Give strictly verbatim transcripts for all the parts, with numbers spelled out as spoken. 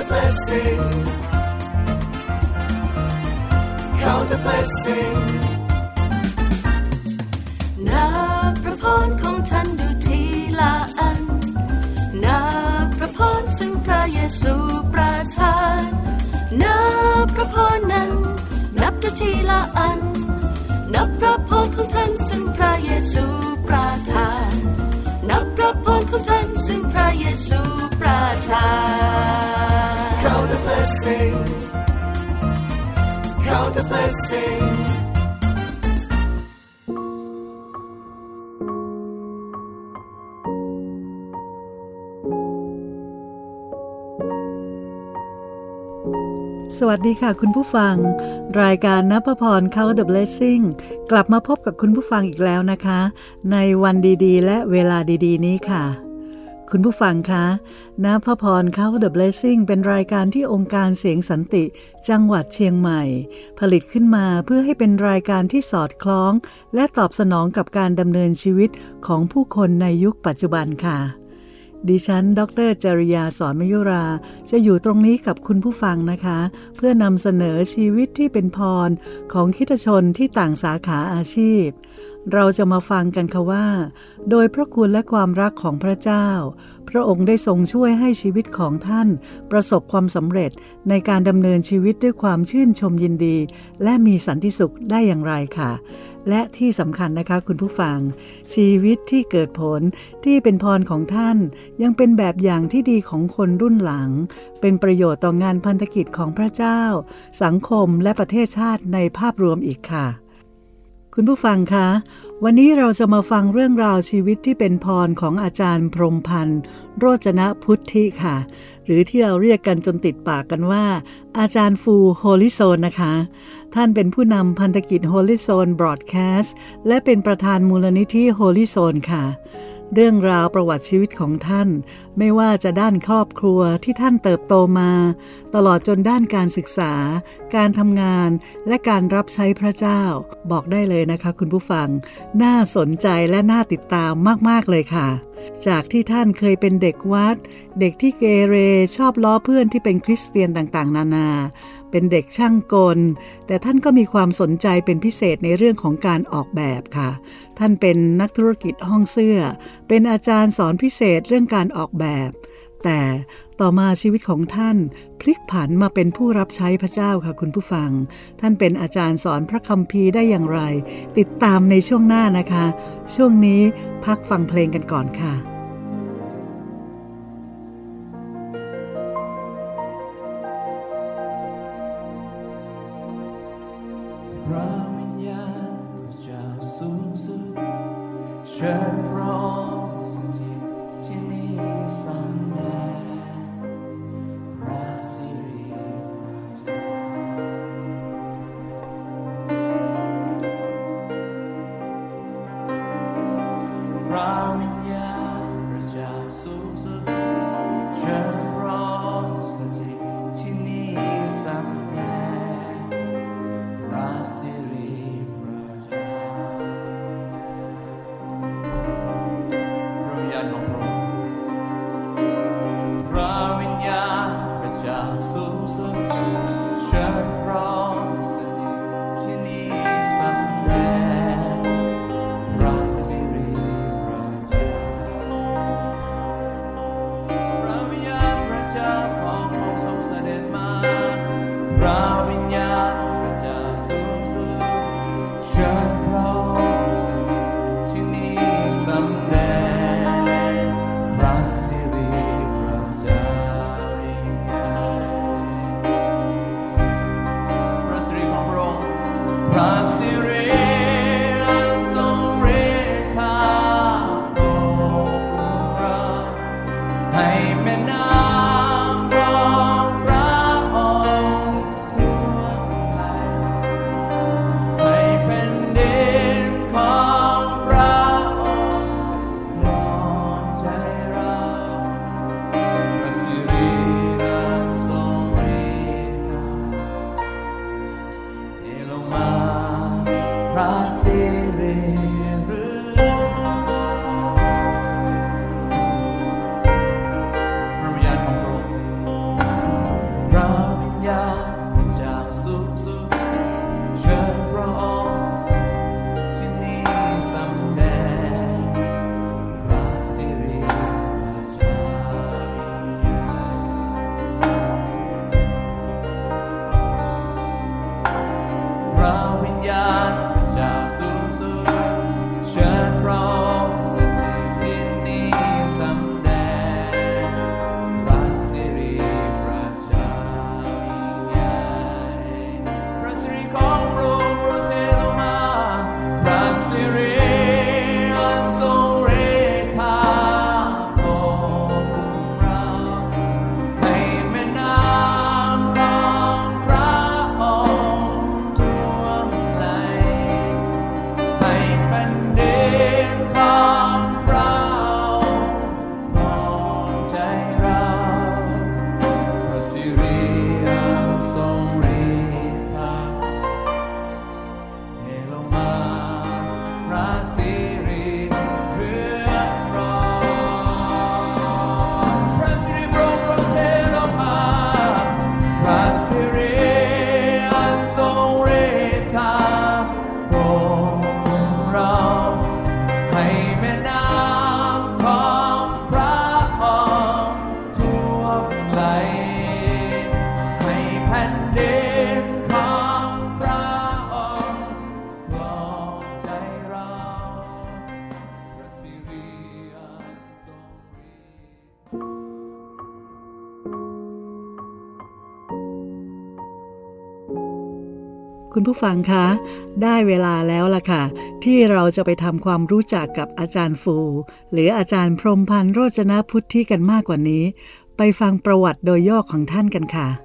a blessing Count a blessing นับพระพรของท่านดูทีละอันนับพระพรซึ่งพระเยซูประทานนับพระพรนั้นนับดูทีละอันนับพระพรของท่านซึ่งพระเยซูประทานนับพระพรของท่านซึ่งพระเยซูประทาน Count the blessing Count the blessing สวัสดีค่ะคุณผู้ฟังรายการณพพร Count the Blessing กลับมาพบกับคุณผู้ฟังอีกแล้วนะคะในวันดีๆและเวลาดีๆนี้ค่ะคุณผู้ฟังคะณพพร Count the Blessing เป็นรายการที่องค์การเสียงสันติจังหวัดเชียงใหม่ผลิตขึ้นมาเพื่อให้เป็นรายการที่สอดคล้องและตอบสนองกับการดำเนินชีวิตของผู้คนในยุคปัจจุบันค่ะดิฉันดร.จริยาสอนมยุราจะอยู่ตรงนี้กับคุณผู้ฟังนะคะเพื่อนำเสนอชีวิตที่เป็นพรของคริสตชนที่ต่างสาขาอาชีพเราจะมาฟังกันค่ะว่าโดยพระคุณและความรักของพระเจ้าพระองค์ได้ทรงช่วยให้ชีวิตของท่านประสบความสำเร็จในการดำเนินชีวิตด้วยความชื่นชมยินดีและมีสันติสุขได้อย่างไรค่ะและที่สำคัญนะคะคุณผู้ฟังชีวิตที่เกิดผลที่เป็นพรของท่านยังเป็นแบบอย่างที่ดีของคนรุ่นหลังเป็นประโยชน์ต่องานพันธกิจของพระเจ้าสังคมและประเทศชาติในภาพรวมอีกค่ะคุณผู้ฟังคะวันนี้เราจะมาฟังเรื่องราวชีวิตที่เป็นพรของอาจารย์พรหมพันธ์โรจนพุทธิค่ะหรือที่เราเรียกกันจนติดปากกันว่าอาจารย์ฟูโฮลิโซนนะคะท่านเป็นผู้นำพันธกิจโฮลิโซนบรอดแคสต์และเป็นประธานมูลนิธิโฮลิโซนค่ะเรื่องราวประวัติชีวิตของท่านไม่ว่าจะด้านครอบครัวที่ท่านเติบโตมาตลอดจนด้านการศึกษาการทำงานและการรับใช้พระเจ้าบอกได้เลยนะคะคุณผู้ฟังน่าสนใจและน่าติดตามมากๆเลยค่ะจากที่ท่านเคยเป็นเด็กวัดเด็กที่เกเรชอบล้อเพื่อนที่เป็นคริสเตียนต่างๆนานาเป็นเด็กช่างกลแต่ท่านก็มีความสนใจเป็นพิเศษในเรื่องของการออกแบบค่ะท่านเป็นนักธุรกิจห้องเสื้อเป็นอาจารย์สอนพิเศษเรื่องการออกแบบแต่ต่อมาชีวิตของท่านพลิกผันมาเป็นผู้รับใช้พระเจ้าค่ะคุณผู้ฟังท่านเป็นอาจารย์สอนพระคัมภีร์ได้อย่างไรติดตามในช่วงหน้านะคะช่วงนี้พักฟังเพลงกันก่อนค่ะพระวิญญาณพระเจ้าสูงสุดเชิญพระองค์สถิตที่นี่สำแดงพระสิริพระวิญญาณพระเจ้าสูงสุดเชิญพระองค์สถิตที่นี่สำแดงพระสิริพระเจ้าพระวิญญาณของพระองค์พระวิญญาณพระเจ้าสูงสุดเชิญพระองค์สถิตที่นี่สำแดงพระสิริพระเจ้าคุณผู้ฟังคะได้เวลาแล้วล่ะค่ะที่เราจะไปทำความรู้จักกับอาจารย์ฟูหรืออาจารย์พรหมพันธ์โรจนพุทธิกันมากกว่านี้ไปฟังประวัติโดยย่อของท่านกันค่ะ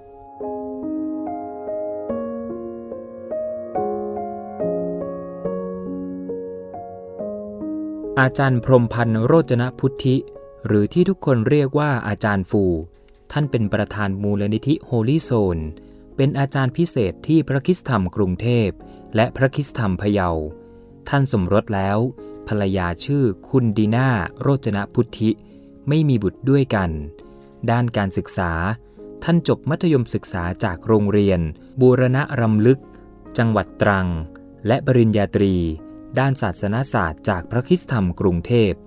อาจารย์พรหมพันธ์โรจนพุทธิหรือที่ทุกคนเรียกว่าอาจารย์ฟูท่านเป็นประธานมูลนิธิโฮลี่โซนเป็นอาจารย์พิเศษที่พระคริสตธรรมกรุงเทพและพระคริสตธรรมพะเยาท่านสมรสแล้วภรรยาชื่อคุณดีน่าโรจนพุทธิไม่มีบุตรด้วยกันด้านการศึกษาท่านจบมัธยมศึกษาจากโรงเรียนบูรณะรำลึกจังหวัดตรังและปริญญาตรีด้านศาสนศาสตร์จากพระคริสตธรรมกรุงเทพ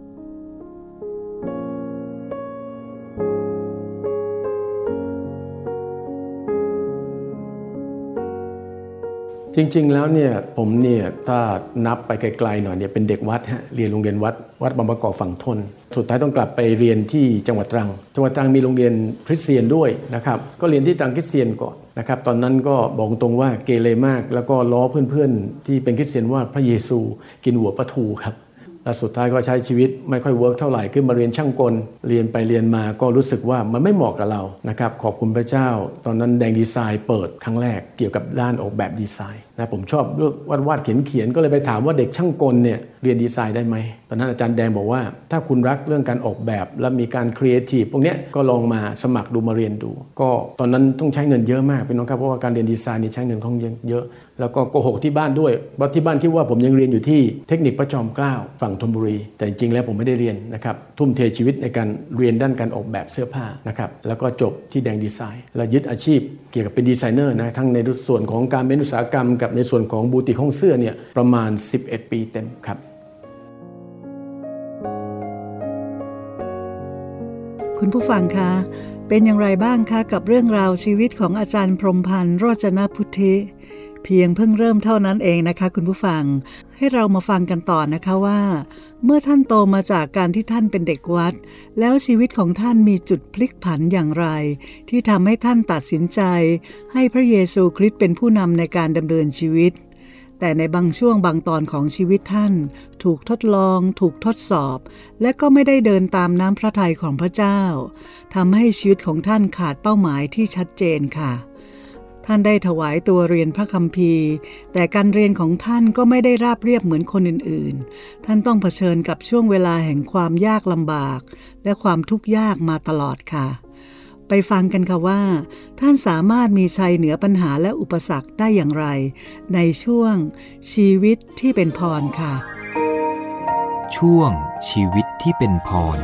จริงๆแล้วเนี่ยผมเนี่ยถ้านับไปไกลๆหน่อยเนี่ยเป็นเด็กวัดฮะเรียนโรงเรียนวัดวัดบางประกอบฝั่งทนสุดท้ายต้องกลับไปเรียนที่จังหวัดตรังจังหวัดตรังมีโรงเรียนคริสเตียนด้วยนะครับก็เรียนที่ตรังคริสเตียนก่อนนะครับตอนนั้นก็บอกตรงว่าเกเรมากแล้วก็ล้อเพื่อนๆที่เป็นคริสเตียนว่าพระเยซูกินหัวปลาทูครับและสุดท้ายก็ใช้ชีวิตไม่ค่อยเวิร์กเท่าไหร่ขึ้นมาเรียนช่างกลเรียนไปเรียนมาก็รู้สึกว่ามันไม่เหมาะกับเรานะครับขอบคุณพระเจ้าตอนนั้นแดงดีไซน์เปิดครั้งแรกเกี่ยวกับด้านออกแบบดีไซน์นะผมชอบเรื่องวาดๆเขียนๆก็เลยไปถามว่าเด็กช่างกลเนี่ยเรียนดีไซน์ได้ไหมตอนนั้นอาจารย์แดงบอกว่าถ้าคุณรักเรื่องการออกแบบและมีการครีเอทีฟพวกนี้ก็ลองมาสมัครดูมาเรียนดูก็ตอนนั้นต้องใช้เงินเยอะมากพี่น้องครับเพราะว่าการเรียนดีไซน์นี่ใช้เงินค่อนข้างเยอะแล้วก็โกหกที่บ้านด้วยเพราะที่บ้านคิดว่าผมยังเรียนอยู่ที่เทคนิคพระจอมเกล้าฝั่งธนบุรีแต่จริงๆแล้วผมไม่ได้เรียนนะครับทุ่มเทชีวิตในการเรียนด้านการออกแบบเสื้อผ้านะครับแล้วก็จบที่แดงดีไซน์และยึดอาชีพเกี่ยวกับเป็นดีไซเนอร์นะทั้งในส่วนของการเป็นอุตสาหกรรมกับในส่วนของบูติกห้องเสื้อเนี่ยประมาณสิบเอ็ดปีเต็มครับคุณผู้ฟังคะเป็นอย่างไรบ้างคะกับเรื่องราวชีวิตของอาจารย์พรหมพันธ์โรจนพุทธิเพียงเพิ่งเริ่มเท่านั้นเองนะคะคุณผู้ฟังให้เรามาฟังกันต่อนะคะว่าเมื่อท่านโตมาจากการที่ท่านเป็นเด็กวัดแล้วชีวิตของท่านมีจุดพลิกผันอย่างไรที่ทำให้ท่านตัดสินใจให้พระเยซูคริสต์เป็นผู้นำในการดำเนินชีวิตแต่ในบางช่วงบางตอนของชีวิตท่านถูกทดลองถูกทดสอบและก็ไม่ได้เดินตามน้ำพระทัยของพระเจ้าทำให้ชีวิตของท่านขาดเป้าหมายที่ชัดเจนค่ะท่านได้ถวายตัวเรียนพระคัมภีร์แต่การเรียนของท่านก็ไม่ได้ราบเรียบเหมือนคนอื่นๆท่านต้องเผชิญกับช่วงเวลาแห่งความยากลำบากและความทุกข์ยากมาตลอดค่ะไปฟังกันค่ะว่าท่านสามารถมีชัยเหนือปัญหาและอุปสรรคได้อย่างไรในช่วงชีวิตที่เป็นพรค่ะช่วงชีวิตที่เป็นพร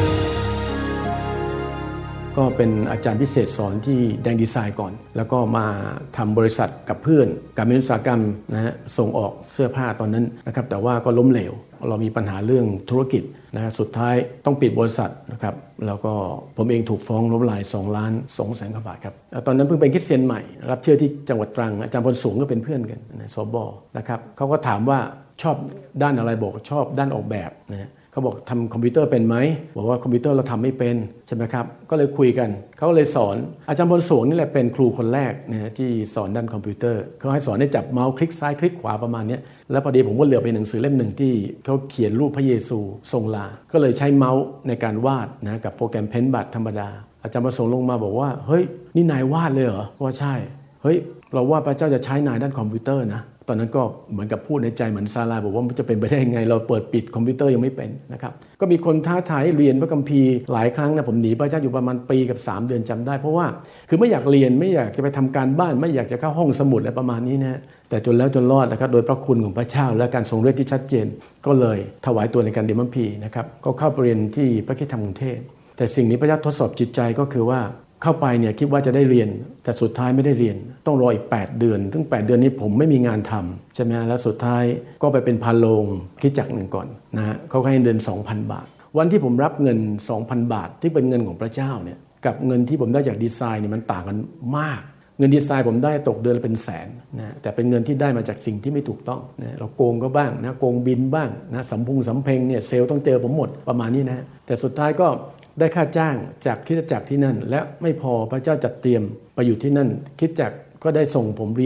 ก็เป็นอาจารย์พิเศษสอนที่แดงดีไซน์ก่อนแล้วก็มาทำบริษัทกับเพื่อนการเป็นอุตสาหกรรมนะฮะส่งออกเสื้อผ้าตอนนั้นนะครับแต่ว่าก็ล้มเหลวเรามีปัญหาเรื่องธุรกิจนะฮะสุดท้ายต้องปิดบริษัทนะครับแล้วก็ผมเองถูกฟ้องล้มละลายสองล้านสองแสนกว่าบาทครับตอนนั้นเพิ่งเป็นคริสเตียนใหม่รับเชื่อที่จังหวัดตรังอาจารย์พลสูงก็เป็นเพื่อนกันนะสบนะครับเขาก็ถามว่าชอบด้านอะไรบอกชอบด้านออกแบบนะฮะเขาบอกทำคอมพิวเตอร์เป็นไหมบอกว่าคอมพิวเตอร์เราทำไม่เป็นใช่ไหมครับก็เลยคุยกันเขาเลยสอนอาจารย์พลสูงนี่แหละเป็นครูคนแรกนะที่สอนด้านคอมพิวเตอร์เขาให้สอนให้จับเมาส์คลิกซ้ายคลิกขวาประมาณนี้แล้วพอดีผมก็เหลือไปหนังสือเล่มหนึ่งที่เขาเขียนรูปพระเยซูทรงลาก็เลยใช้เมาส์ในการวาดนะกับโปรแกรมเพนท์บัตธรรมดาอาจารย์พลสูงลงมาบอกว่าเฮ้ยนี่นายวาดเลยเหรอว่าใช่เฮ้ยเราว่าพระเจ้าจะใช้นายด้านคอมพิวเตอร์นะตอนนั้นก็เหมือนกับพูดในใจเหมือนซาลาบอกว่ามันจะเป็นไปได้ยังไงเราเปิดปิดคอมพิวเตอร์ยังไม่เป็นนะครับก็มีคนท้าทายเรียนพระคัมภีร์หลายครั้งนะผมหนีพระเจ้าอยู่ประมาณปีกับสามเดือนจำได้เพราะว่าคือไม่อยากเรียนไม่อยากจะไปทำการบ้านไม่อยากจะเข้าห้องสมุดอะไรประมาณนี้นะแต่จนแล้วจนรอดนะครับโดยพระคุณของพระเจ้าและการทรงฤทธิ์ที่ชัดเจนก็เลยถวายตัวในการเรียนพระคัมภีร์นะครับก็เข้าไปเรียนที่พระคริสตธรรมกรุงเทพแต่สิ่งนี้พระเจ้าทดสอบจิตใจก็คือว่าเข้าไปเนี่ยคิดว่าจะได้เรียนแต่สุดท้ายไม่ได้เรียนต้องรออีกแปดเดือนซึ่งแปดเดือนนี้ผมไม่มีงานทำใช่ไหมแล้วสุดท้ายก็ไปเป็นพาโรงคริสตจักรหนึ่งก่อนนะฮะเขาให้เดือน สองพัน บาทวันที่ผมรับเงิน สองพัน บาทที่เป็นเงินของพระเจ้าเนี่ยกับเงินที่ผมได้จากดีไซน์เนี่ยมันต่างกันมากเงินดีไซน์ผมได้ตกเดือนละเป็นแสนนะแต่เป็นเงินที่ได้มาจากสิ่งที่ไม่ถูกต้องนะเราโกงก็บ้างนะโกงบินบ้างนะสำพุงสำเพ็งเนี่ยเซลล์ต้องเจอผมหมดประมาณนี้นะแต่สุดท้ายก็ได้ค่าจ้างจากคริสตจักรที่นั่นและไม่พอพระเจ้าจัดเตรียมไปอยู่ที่นั่นคริสตจักรก็ได้ส่งผมเรียน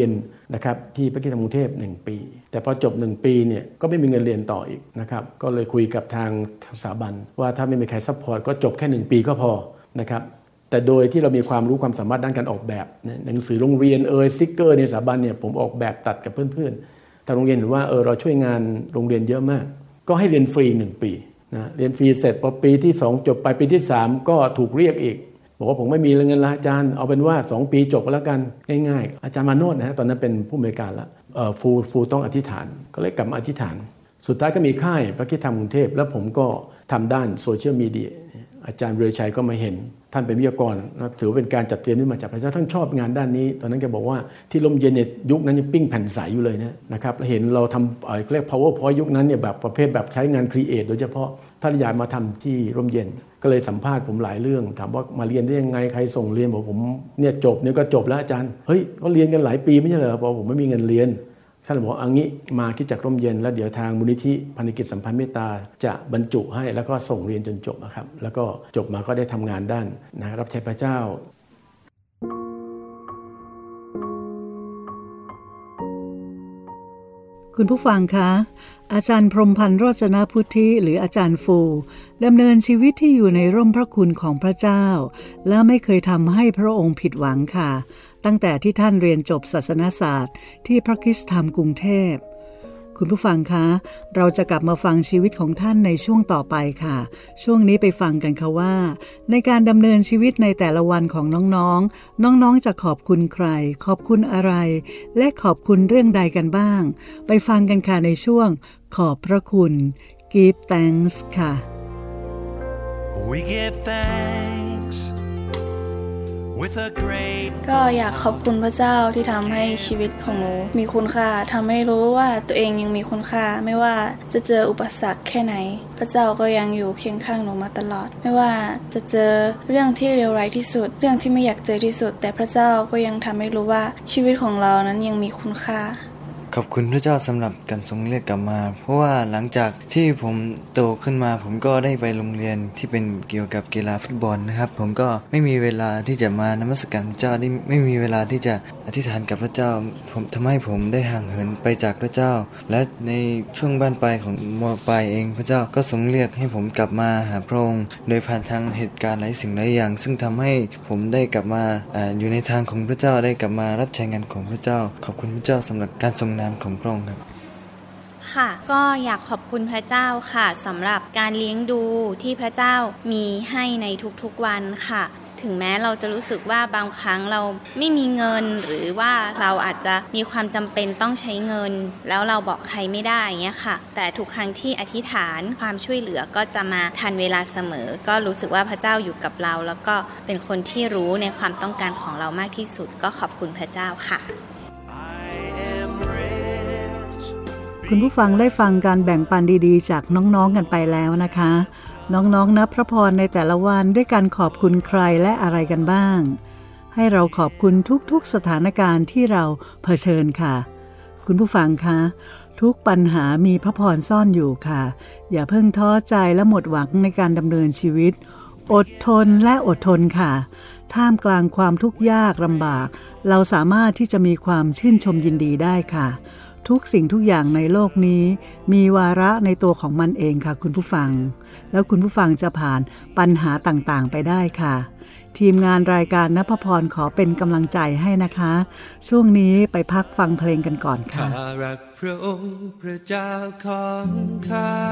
นะครับที่พระคริสตธรรมกรุงเทพหนึ่งปีแต่พอจบหนึ่งปีเนี่ยก็ไม่มีเงินเรียนต่ออีกนะครับก็เลยคุยกับทางสถาบันว่าถ้าไม่มีใครซัพพอร์ตก็จบแค่หนึ่งปีก็พอนะครับแต่โดยที่เรามีความรู้ความสามารถด้านการออกแบบหนังสือโรงเรียนเอ่ยสติ๊กเกอร์ในสถาบันเนี่ยผมออกแบบตัดกับเพื่อนๆทางโรงเรียนเห็นว่าเออเราช่วยงานโรงเรียนเยอะมากก็ให้เรียนฟรีหนึ่งปีนะเรียนฟรีเสร็จพอปีที่สองจบไปปีที่สามก็ถูกเรียกอีกบอกว่าผมไม่มีเงินละอาจารย์เอาเป็นว่าสองปีจบแล้วกันง่ายๆอาจารย์มาโนดนะฮะตอนนั้นเป็นผู้อำนวยการละเอ่อฟูฟูต้องอธิษฐานก็เลยกลับมาอธิษฐานสุดท้ายก็มีค่ายพระคริสตธรรมกรุงเทพแล้วผมก็ทำด้านโซเชียลมีเดียอาจารย์เรือชัยก็มาเห็นท่านเป็นวิทยากรนะถือเป็นการจัดเตรียมขึ้นมาจากพระเจ้าท่านชอบงานด้านนี้ตอนนั้นแกบอกว่าที่ลมเย็นเนี่ยยุคนั้นยังปิ้งแผ่นใสอยู่เลยนะนะครับเห็นเราทำเอ่อเรียก PowerPoint ยุคนั้นเนี่ยแบบประเภทแบบใช้งาน Create โดยเฉพาะท่านอยากมาทำที่ร่มเย็นก็เลยสัมภาษณ์ผมหลายเรื่องถามว่ามาเรียนได้ยังไงใครส่งเรียนบอกผมเนี่ยจบเนี่ยก็จบแล้วอาจารย์เฮ้ยก็เรียนกันหลายปีไม่ใช่เหรอบอกผมไม่มีเงินเรียนท่านบอกเอางี้มาคิดจากร่มเย็นแล้วเดี๋ยวทางมูลนิธิพันธกิจสัมพันธ์เมตตาจะบรรจุให้แล้วก็ส่งเรียนจนจบนะครับแล้วก็จบมาก็ได้ทำงานด้านนะรับใช้พระเจ้าคุณผู้ฟังคะอาจารย์พรหมพันธ์โรจนพุทธิหรืออาจารย์ฟูดำเนินชีวิตที่อยู่ในร่มพระคุณของพระเจ้าและไม่เคยทำให้พระองค์ผิดหวังค่ะตั้งแต่ที่ท่านเรียนจบศาสนศาสตร์ที่พระคริสตธรรมกรุงเทพคุณผู้ฟังคะเราจะกลับมาฟังชีวิตของท่านในช่วงต่อไปค่ะช่วงนี้ไปฟังกันค่ะว่าในการดำเนินชีวิตในแต่ละวันของน้องๆน้องๆจะขอบคุณใครขอบคุณอะไรและขอบคุณเรื่องใดกันบ้างไปฟังกันค่ะในช่วงขอบพระคุณ Give thanks ค่ะ We give thanks with a great ก็อยากขอบคุณพระเจ้าที่ทำให้ชีวิตของหนูมีคุณค่าทำให้รู้ว่าตัวเองยังมีคุณค่าไม่ว่าจะเจออุปสรรคแค่ไหนพระเจ้าก็ยังอยู่เคียงข้างหนูมาตลอดไม่ว่าจะเจอเรื่องที่เลวร้ายที่สุดเรื่องที่ไม่อยากเจอที่สุดแต่พระเจ้าก็ยังทำให้รู้ว่าชีวิตของเรานั้นยังมีคุณค่าขอบคุณพระเจ้าสำหรับการทรงเรียกกลับมาเพราะว่าหลังจากที่ผมโตขึ้นมาผมก็ได้ไปโรงเรียนที่เป็นเกี่ยวกับกีฬาฟุตบอลนะครับผมก็ไม่มีเวลาที่จะมานมัสการพระเจ้าได้ไม่มีเวลาที่จะอธิษฐานกับพระเจ้าผมทำให้ผมได้ห่างเหินไปจากพระเจ้าและในช่วงบ้านปลายของม.ปลายเองพระเจ้าก็ทรงเรียกให้ผมกลับมาหาพระองค์โดยผ่านทางเหตุการณ์หลายสิ่งหลายอย่างซึ่งทำให้ผมได้กลับมา อ, อยู่ในทางของพระเจ้าได้กลับมารับใช้งานของพระเจ้าขอบคุณพระเจ้าสำหรับการทรงของพระองค์ครับค่ะก็อยากขอบคุณพระเจ้าค่ะสำหรับการเลี้ยงดูที่พระเจ้ามีให้ในทุกๆวันค่ะถึงแม้เราจะรู้สึกว่าบางครั้งเราไม่มีเงินหรือว่าเราอาจจะมีความจำเป็นต้องใช้เงินแล้วเราบอกใครไม่ได้อย่างเงี้ยค่ะแต่ทุกครั้งที่อธิษฐานความช่วยเหลือก็จะมาทันเวลาเสมอก็รู้สึกว่าพระเจ้าอยู่กับเราแล้วก็เป็นคนที่รู้ในความต้องการของเรามากที่สุดก็ขอบคุณพระเจ้าค่ะคุณผู้ฟังได้ฟังการแบ่งปันดีๆจากน้องๆกันไปแล้วนะคะน้องๆนับพระพรในแต่ละวันด้วยการขอบคุณใครและอะไรกันบ้างให้เราขอบคุณทุกๆสถานการณ์ที่เราเผชิญค่ะคุณผู้ฟังคะทุกปัญหามีพระพรซ่อนอยู่ค่ะอย่าเพิ่งท้อใจและหมดหวังในการดำเนินชีวิตอดทนและอดทนค่ะท่ามกลางความทุกข์ยากลำบากเราสามารถที่จะมีความชื่นชมยินดีได้ค่ะทุกสิ่งทุกอย่างในโลกนี้มีวาระในตัวของมันเองค่ะคุณผู้ฟังแล้วคุณผู้ฟังจะผ่านปัญหาต่างๆไปได้ค่ะทีมงานรายการณภพรขอเป็นกำลังใจให้นะคะช่วงนี้ไปพักฟังเพลงกันก่อนค่ะข้ารักพระองค์พระเจ้าของข้า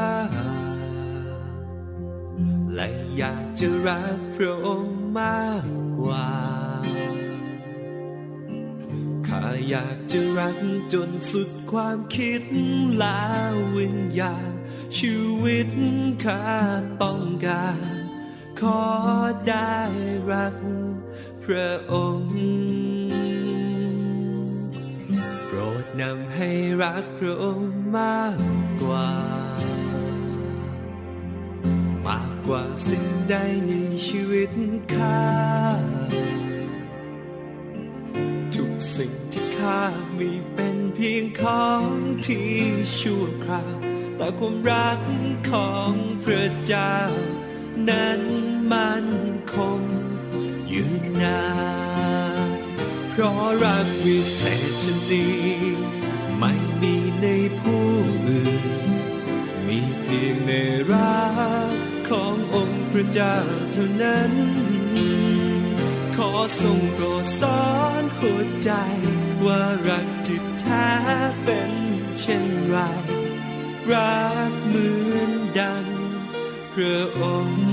และอยากจะรักพระองค์มากกว่าข้าอยากจะรักจนสุดความคิดและวิญญาณชีวิตข้าต้องการขอได้รักพระองค์โปรดนำให้รักพระองค์มากกว่ามากกว่าสิ่งใดในชีวิตข้าทุกสิ่งที่ข้ามีเป็นเพียงของที่ชั่วคราวแต่ความรักของพระเจ้านั้นมั่นคงยืนนานพราะรักวิเศษชนิดไม่มีในผู้อื่นมีเพียงในรักขององค์พระเจ้าเท่านั้นขอทรงโปรดสอนหัวใจว่ารักที่แท้เป็นเช่นไรรักเหมือนดังพระองค์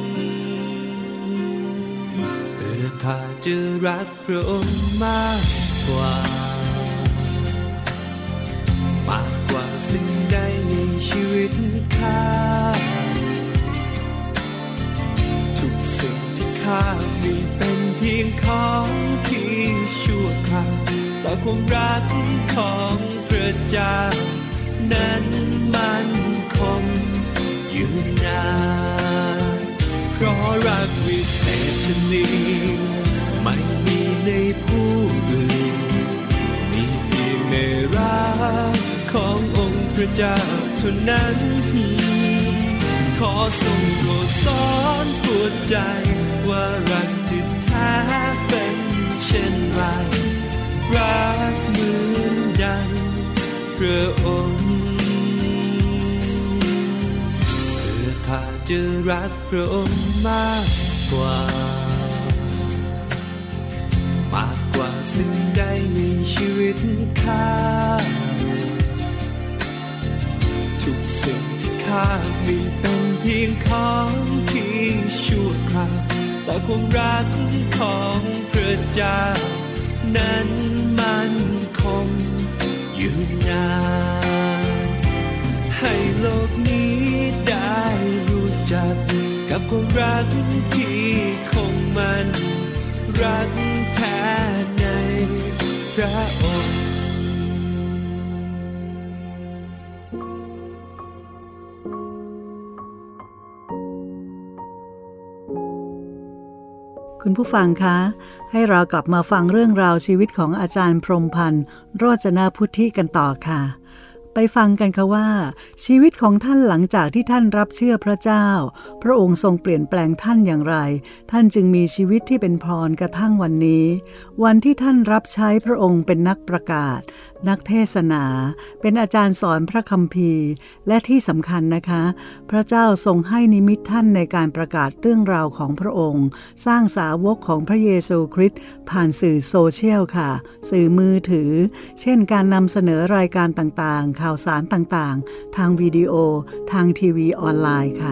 เพื่อข้าจะรักพระองค์มากกว่ามากกว่าสิ่งใดในชีวิตข้าทุกสิ่งที่ข้ามีเป็นเพียงของที่ชั่วคราวแต่ความรักของพระเจ้านั้นมันคงอยู่นานเพราะรักวิเศษชนิดไม่มีในผู้อื่นมีเพียงในรักขององค์พระเจ้าเท่านั้นขอทรงโปรดสอนหัวใจว่ารักที่แท้เป็นเช่นไรรักเหมือนดังพระองค์เพื่อข้าจะรักพระองค์มากกว่ามากกว่าสิ่งใดในชีวิตข้าทุกสิ่งที่ข้ามีเป็นเพียงของที่ชั่วคราวแต่ความรักของพระเจ้านั้นมันคงอยู่นานให้โลกนี้ได้รู้จักกับความรักที่คงมันรักแท้ในพระองค์คุณผู้ฟังคะให้เรากลับมาฟังเรื่องราวชีวิตของอาจารย์พรหมพันธ์โรจนพุทธิกันต่อค่ะไปฟังกันค่ะว่าชีวิตของท่านหลังจากที่ท่านรับเชื่อพระเจ้าพระองค์ทรงเปลี่ยนแปลงท่านอย่างไรท่านจึงมีชีวิตที่เป็นพรกระทั่งวันนี้วันที่ท่านรับใช้พระองค์เป็นนักประกาศนักเทศนาเป็นอาจารย์สอนพระคัมภีร์และที่สำคัญนะคะพระเจ้าทรงให้นิมิตท่านในการประกาศเรื่องราวของพระองค์สร้างสาวกของพระเยซูคริสต์ผ่านสื่อโซเชียลค่ะสื่อมือถือเช่นการนำเสนอรายการต่างๆข่าวสารต่างๆทางวิดีโอทางทีวีออนไลน์ค่ะ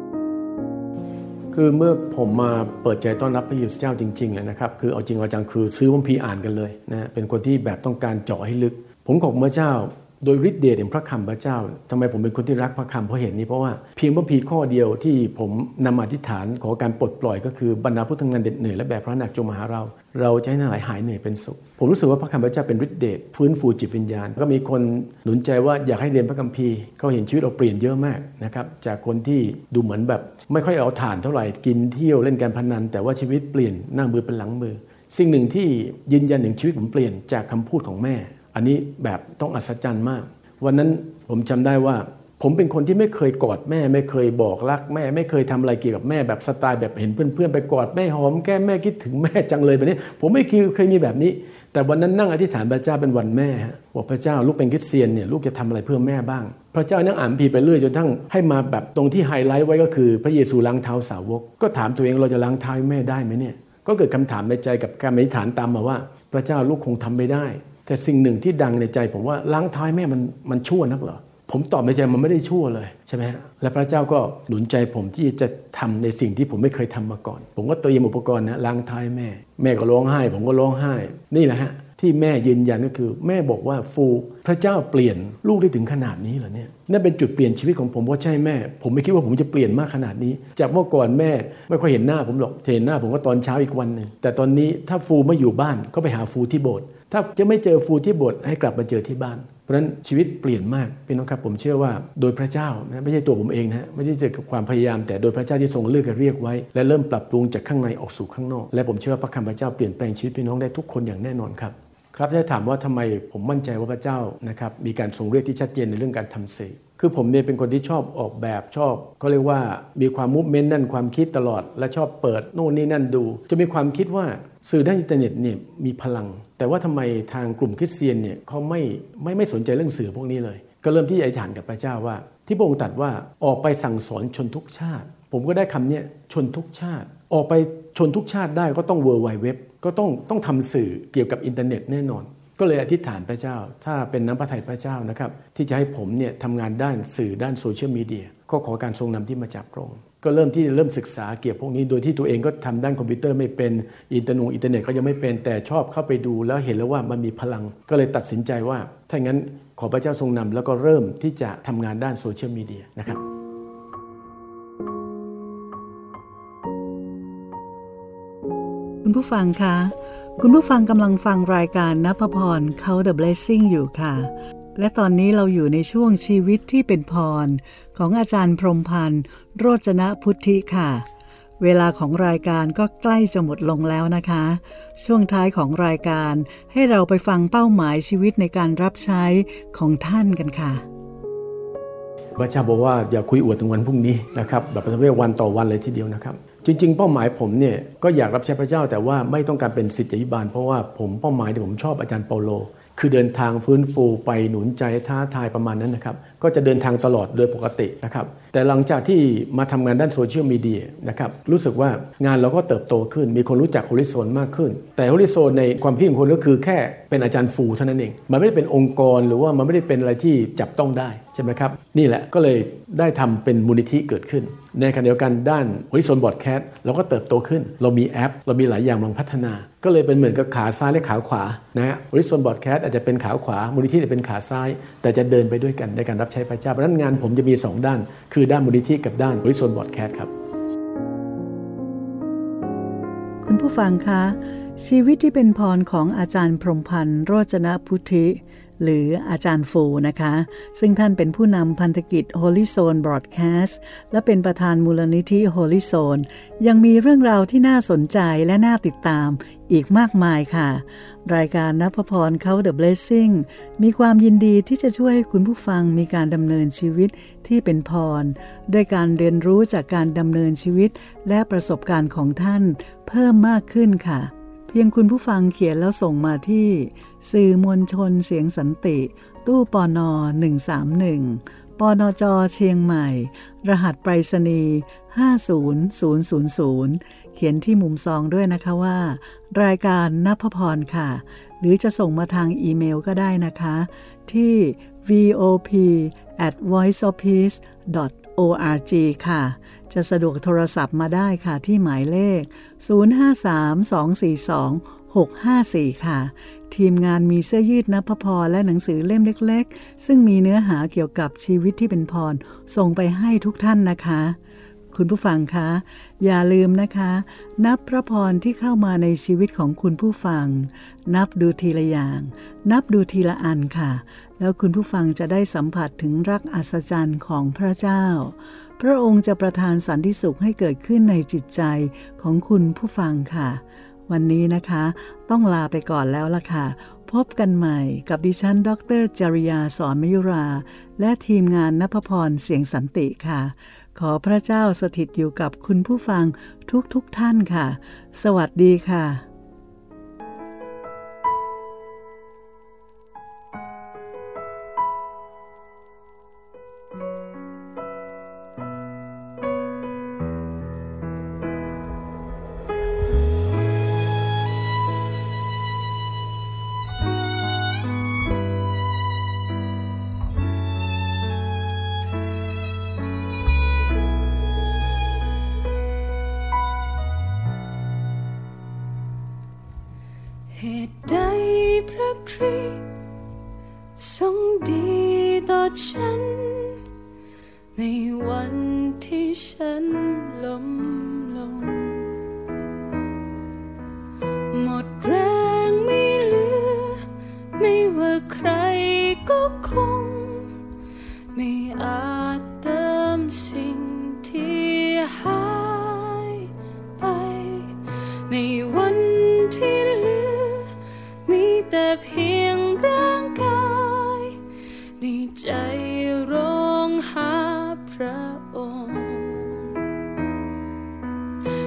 คือเมื่อผมมาเปิดใจต้อนรับพระเยซูเจ้าจริงๆเลยนะครับคือเอาจริงเอาจังคือซื้อพระคัมภีร์อ่านกันเลยนะเป็นคนที่แบบต้องการเจาะให้ลึกผมของพระเจ้าโดยฤทธิ์เดชแห่งพระคำพระเจ้าทำไมผมเป็นคนที่รักพระคำเพราะเหตุนี้เพราะว่าเพียงพระคัมภีร์ข้อเดียวที่ผมนำอธิษฐานขอการปลดปล่อยก็คือบรรดาผู้ทำงานเด็ดเหนื่อยและแบกพระหนักจงมาหาเราเราจะให้ทั้งหลายหายเหนื่อยเป็นสุขผมรู้สึกว่าพระคำพระเจ้าเป็นฤทธิ์เดชฟื้นฟูจิตวิญญาณก็มีคนหนุนใจว่าอยากให้เรียนพระคัมภีร์เขาเห็นชีวิตเราเปลี่ยนเยอะมากนะครับจากคนที่ดูเหมือนแบบไม่ค่อยเอาฐานเท่าไหร่กินเที่ยวเล่นการพนันแต่ว่าชีวิตเปลี่ยนหน้ามือเป็นหลังมือสิ่งหนึ่งที่ยืนยันถึงชีวิตผมเปลี่ยนจากคำพูดของแม่อันนี้แบบต้องอัศจรรย์มากวันนั้นผมจำได้ว่าผมเป็นคนที่ไม่เคยกอดแม่ไม่เคยบอกรักแม่ไม่เคยทำอะไรเกี่ยวกับแม่แบบสไตล์แบบเห็นเพื่อนๆไปกอดแม่หอมแก้มแม่คิดถึงแม่จังเลยแบบนี้ผมไม่เคยมีแบบนี้แต่วันนั้นนั่งอธิษฐานพระเจ้าเป็นวันแม่บอกพระเจ้าลูกเป็นคริสเตียนเนี่ยลูกจะทำอะไรเพื่อแม่บ้างพระเจ้านั่งอ่านพีไปเรื่อยจนทั้งให้มาแบบตรงที่ไฮไลท์ไว้ก็คือพระเยซูล้างเท้าสาวกก็ถามตัวเองเราจะล้างเท้าแม่ได้ไหมเนี่ยก็เกิดคำถามในใจกับการอธิษฐานตามมาว่าพระเจ้าลูกคงทำไม่ได้แต่สิ่งหนึ่งที่ดังในใจผมว่าล้างเท้าแม่มันมันชั่วนักเหรอผมตอบในใจมันไม่ได้ชั่วเลยใช่ไหมฮะและพระเจ้าก็หนุนใจผมที่จะทำในสิ่งที่ผมไม่เคยทำมาก่อนผมก็เตรียมอุปกรณ์นะล้างเท้าแม่แม่ก็ร้องไห้ผมก็ร้องไห้นี่แหละฮะที่แม่ยืนยันก็คือแม่บอกว่าฟูพระเจ้าเปลี่ยนลูกได้ถึงขนาดนี้เหรอเนี่ยนั่นเป็นจุดเปลี่ยนชีวิตของผมว่าใช่แม่ผมไม่คิดว่าผมจะเปลี่ยนมากขนาดนี้จากเมื่อก่อนแม่ไม่ค่อยเห็นหน้าผมหรอกเห็นหน้าผมก็ตอนเช้าอีกวันนึงแต่ตอนนี้ถ้าฟูไม่อยู่บ้านก็ไปหาฟูที่โบสถ์ถ้าจะไม่เจอฟูที่โบสถ์ให้กลับมาเจอที่บ้านเพราะฉะนั้นชีวิตเปลี่ยนมากพี่น้องครับผมเชื่อว่าโดยพระเจ้านะไม่ใช่ตัวผมเองนะไม่ได้เจอกับความพยายามแต่โดยพระเจ้าที่ทรงเลือกและเรียกไว้และเริ่มปรับปรุงจากข้างในออกสู่ข้างนอกและผมเชื่อว่าพระคำพระเจ้าเปลี่ยนแปลงชีวิตพี่น้องได้ทุกคนอย่างแน่นอนครับครับถ้าถามว่าทำไมผมมั่นใจว่าพระเจ้านะครับมีการทรงเรียกที่ชัดเจนในเรื่องการทำสื่อคือผมเนี่ยเป็นคนที่ชอบออกแบบชอบเขาเรียกว่ามีความมูฟเมนต์นั่นความคิดตลอดและชอบเปิดโน่นนี่นั่นดูจะมีความคิดว่าสื่อด้านอินเทอร์เน็ตเนี่ยมีพลังแต่ว่าทำไมทางกลุ่มคริสเตียนเนี่ยเขาไม่ไม่ไม่สนใจเรื่องสื่อพวกนี้เลยก็เริ่มที่อธิษฐานกับพระเจ้าว่าที่พระองค์ตรัสว่าออกไปสั่งสอนชนทุกชาติผมก็ได้คำนี้ชนทุกชาติออกไปชนทุกชาติได้ก็ต้อง World Wide Web ก็ต้องต้องทำสื่อเกี่ยวกับอินเทอร์เน็ตแน่นอนก็เลยอธิษฐานพระเจ้าถ้าเป็นน้ำพระทัยพระเจ้านะครับที่จะให้ผมเนี่ยทำงานด้านสื่อด้านโซเชียลมีเดียก็ขอการทรงนำที่มาจากพระองค์ก็เริ่มที่เริ่มศึกษาเกี่ยวกับพวกนี้โดยที่ตัวเองก็ทำด้านคอมพิวเตอร์ไม่เป็นอินเทอร์เน็ตอินเทอร์เน็ตก็ยังไม่เป็นแต่ชอบเข้าไปดูแล้วเห็นแล้วว่ามันมีพลังก็เลยตัดสินใจว่าถ้าอย่างนั้นขอพระเจ้าทรงนำแล้วก็เริ่มที่จะทำงานด้านโซเชียลมีเดียนะครับคุณผู้ฟังคะคุณผู้ฟังกำลังฟังรายการณภพร Count the Blessing อยู่ค่ะและตอนนี้เราอยู่ในช่วงชีวิตที่เป็นพรของอาจารย์พรหมพันธ์โรจนพุทธิค่ะเวลาของรายการก็ใกล้จะหมดลงแล้วนะคะช่วงท้ายของรายการให้เราไปฟังเป้าหมายชีวิตในการรับใช้ของท่านกันค่ะพระเจ้าบอกว่าอย่าคุยอวดถึงวันพรุ่งนี้นะครับแบบเรียกวันต่อวันเลยทีเดียวนะครับจริงๆเป้าหมายผมเนี่ยก็อยากรับใช้พระเจ้าแต่ว่าไม่ต้องการเป็นศิษยาภิบาลเพราะว่าผมเป้าหมายที่ผมชอบอาจารย์เปาโลคือเดินทางฟื้นฟูไปหนุนใจท้าทายประมาณนั้นนะครับก็จะเดินทางตลอดโดยปกตินะครับแต่หลังจากที่มาทำงานด้านโซเชียลมีเดียนะครับรู้สึกว่างานเราก็เติบโตขึ้นมีคนรู้จักโฮลิโซนมากขึ้นแต่โฮลิโซนในความคิดของคนก็คือแค่เป็นอาจารย์ฟูเท่านั้นเองมันไม่ได้เป็นองค์กรหรือว่ามันไม่ได้เป็นอะไรที่จับต้องได้ใช่ไหมครับนี่แหละก็เลยได้ทำเป็นมูลนิธิเกิดขึ้นในขณะเดียวกันด้านโฮลิโซนบอดแคสต์เราก็เติบโตขึ้นเรามีแอปเรามีหลายอย่างกำลังพัฒนาก็เลยเป็นเหมือนกับขาซ้ายและขาขวานะฮะโฮลิโซนบอดแคสต์อาจจะเป็นขาขวามูลนิธิจะเป็นขาซ้ายแต่จะเดินไปด้วยกันในการรับใช้พระเจ้าเพราะฉะนั้นงานผมจะมีสองด้านคือด้านมูลนิธิกับด้านโฮลิโซนบอดแคสต์ครับคุณผู้ฟังคะชีวิตที่เป็นพรของอาจารย์พรหมพันธ์โรจนพุทธิหรืออาจารย์ฟูนะคะซึ่งท่านเป็นผู้นำพันธกิจ Holy Zone Broadcast และเป็นประธานมูลนิธิ Holy Zone ยังมีเรื่องราวที่น่าสนใจและน่าติดตามอีกมากมายค่ะรายการณภพร Count the Blessing มีความยินดีที่จะช่วยให้คุณผู้ฟังมีการดำเนินชีวิตที่เป็นพรด้วยการเรียนรู้จากการดำเนินชีวิตและประสบการณ์ของท่านเพิ่มมากขึ้นค่ะเพียงคุณผู้ฟังเขียนแล้วส่งมาที่สื่อมวลชนเสียงสันติตู้ปนหนึ่งสามหนึ่งปนจเชียงใหม่รหัสไปรษณีย์ห้าศูนย์ศูนย์ศูนย์ศูนย์เขียนที่มุมซองด้วยนะคะว่ารายการณภพรค่ะหรือจะส่งมาทางอีเมลก็ได้นะคะที่ วี โอ พี แอท วอยซ์ ออฟ พีซ ดอท โอ อาร์ จี ค่ะจะสะดวกโทรศัพท์มาได้ค่ะที่หมายเลขศูนย์ ห้า สาม สอง สี่ สอง หก ห้า สี่ ค่ะทีมงานมีเสื้อยืดณภพรและหนังสือเล่มเล็กๆซึ่งมีเนื้อหาเกี่ยวกับชีวิตที่เป็นพรส่งไปให้ทุกท่านนะคะคุณผู้ฟังคะอย่าลืมนะคะนับพระพรที่เข้ามาในชีวิตของคุณผู้ฟังนับดูทีละอย่างนับดูทีละอันค่ะแล้วคุณผู้ฟังจะได้สัมผัสถึงรักอัศจรรย์ของพระเจ้าพระองค์จะประทานสันติสุขให้เกิดขึ้นในจิตใจของคุณผู้ฟังค่ะวันนี้นะคะต้องลาไปก่อนแล้วล่ะค่ะพบกันใหม่กับดิฉันดร.จริยาสอนมยุราและทีมงานณภพรเสียงสันติค่ะขอพระเจ้าสถิตอยู่กับคุณผู้ฟังทุกๆ ท่านค่ะสวัสดีค่ะเหตุใดพระคริสต์ทรงดีต่อฉันในวันที่ฉันล้มลงหมดแรงไม่เหลือไม่ว่าใครก็คงไม่อาจเติมสิ่งที่หายไปในวันที่เหลือมีแต่เพียงร่างกายในใจร้อง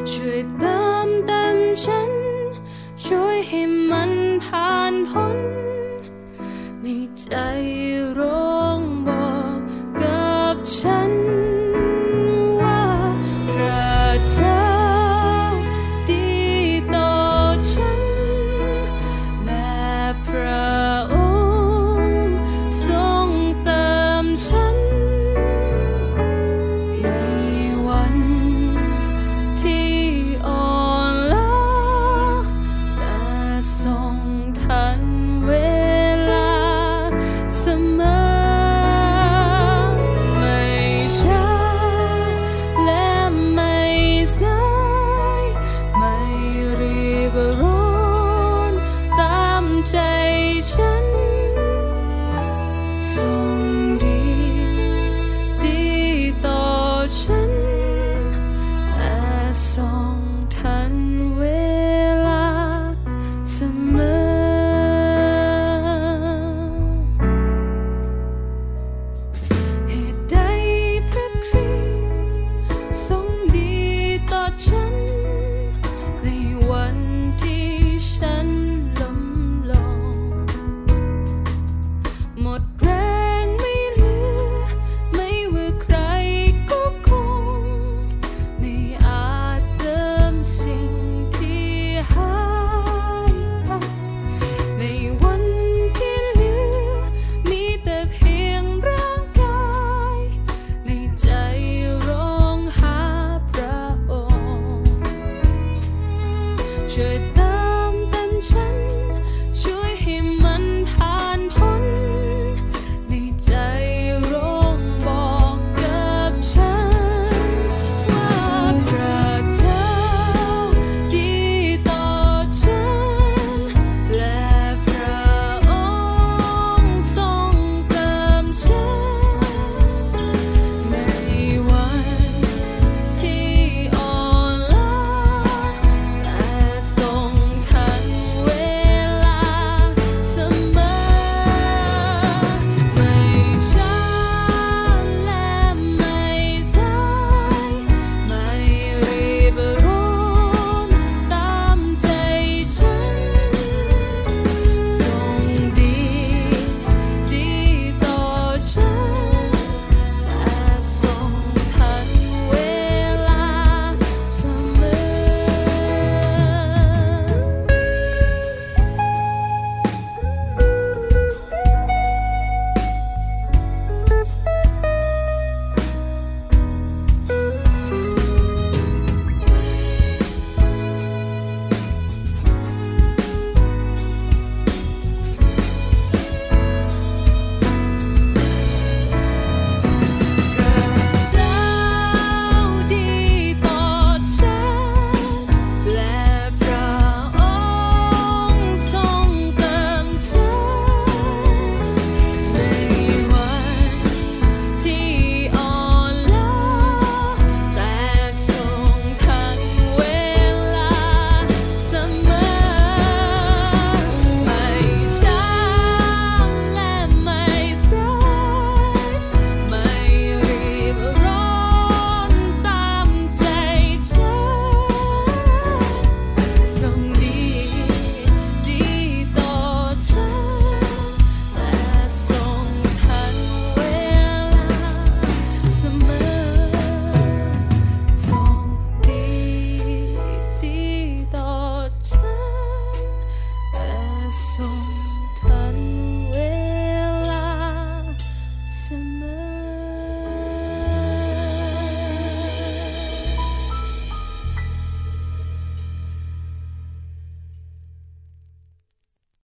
ช่วยเติมเต็มฉันช่วยให้มันผ่านพ้นในใจ